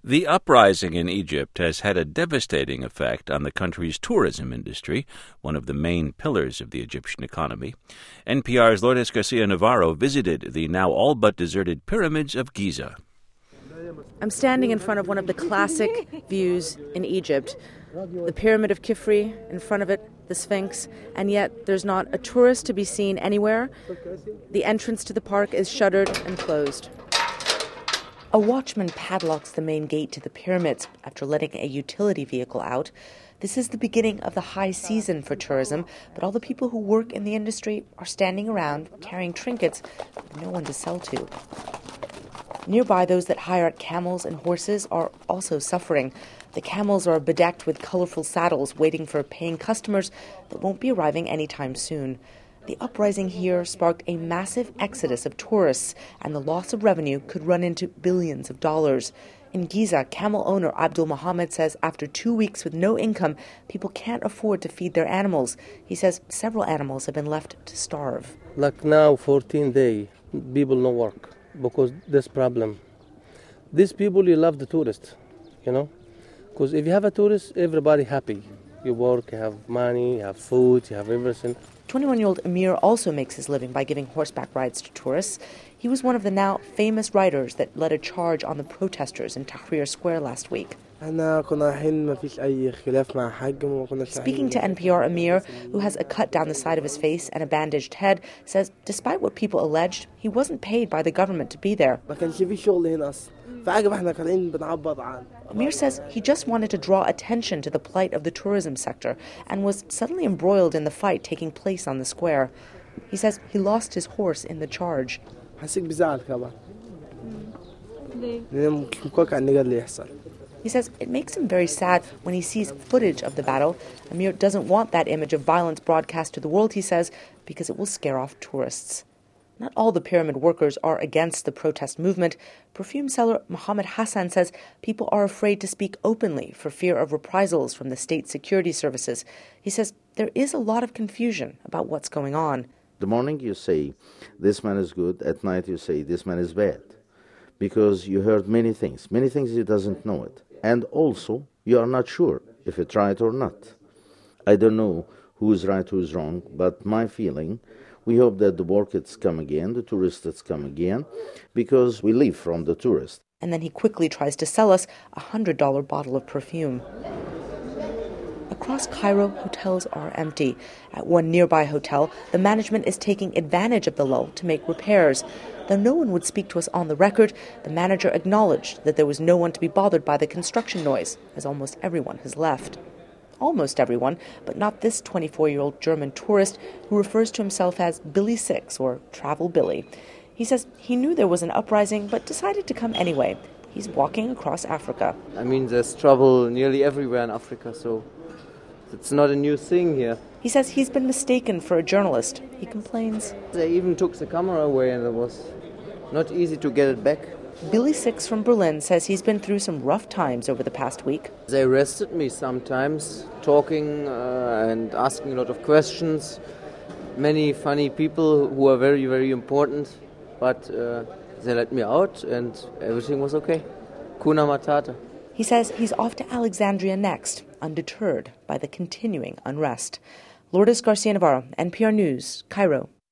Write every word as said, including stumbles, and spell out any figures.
The uprising in Egypt has had a devastating effect on the country's tourism industry, one of the main pillars of the Egyptian economy. N P R's Lourdes Garcia Navarro visited the now all but deserted pyramids of Giza. I'm standing in front of one of the classic views in Egypt, the Pyramid of Khafre, in front of it, the Sphinx, and yet there's not a tourist to be seen anywhere. The entrance to the park is shuttered and closed. A watchman padlocks the main gate to the pyramids after letting a utility vehicle out. This is the beginning of the high season for tourism, but all the people who work in the industry are standing around carrying trinkets with no one to sell to. Nearby, those that hire camels and horses are also suffering. The camels are bedecked with colorful saddles waiting for paying customers that won't be arriving anytime soon. The uprising here sparked a massive exodus of tourists, and the loss of revenue could run into billions of dollars. In Giza, camel owner Abdul Mohammed says after two weeks with no income, people can't afford to feed their animals. He says several animals have been left to starve. Like now, fourteen days, people no work because this problem. These people, you love the tourists, you know, because if you have a tourist, everybody happy. You work, you have money, you have food, you have everything. twenty-one-year-old Amir also makes his living by giving horseback rides to tourists. He was one of the now famous riders that led a charge on the protesters in Tahrir Square last week. Speaking to N P R, Amir, who has a cut down the side of his face and a bandaged head, says despite what people alleged, he wasn't paid by the government to be there. Amir says he just wanted to draw attention to the plight of the tourism sector and was suddenly embroiled in the fight taking place on the square. He says he lost his horse in the charge. He says it makes him very sad when he sees footage of the battle. Amir doesn't want that image of violence broadcast to the world, he says, because it will scare off tourists. Not all the pyramid workers are against the protest movement. Perfume seller Mohammed Hassan says people are afraid to speak openly for fear of reprisals from the state security services. He says there is a lot of confusion about what's going on. The morning you say, this man is good. At night you say, this man is bad. Because you heard many things. Many things he doesn't know it. And also, you are not sure if it's right or not. I don't know who is right, who is wrong, but my feeling, we hope that the workers come again, the tourists come again, because we live from the tourists. And then he quickly tries to sell us a one hundred dollars bottle of perfume. Across Cairo, hotels are empty. At one nearby hotel, the management is taking advantage of the lull to make repairs. Though no one would speak to us on the record, the manager acknowledged that there was no one to be bothered by the construction noise, as almost everyone has left. Almost everyone, but not this twenty-four-year-old German tourist who refers to himself as Billy Six, or Travel Billy. He says he knew there was an uprising, but decided to come anyway. He's walking across Africa. I mean, there's trouble nearly everywhere in Africa, so it's not a new thing here. He says he's been mistaken for a journalist. He complains. They even took the camera away and it was not easy to get it back. Billy Six from Berlin says he's been through some rough times over the past week. They arrested me sometimes, talking uh, and asking a lot of questions. Many funny people who are very, very important, but uh, they let me out and everything was okay. Kuna Matata. He says he's off to Alexandria next, undeterred by the continuing unrest. Lourdes Garcia Navarro, N P R News, Cairo.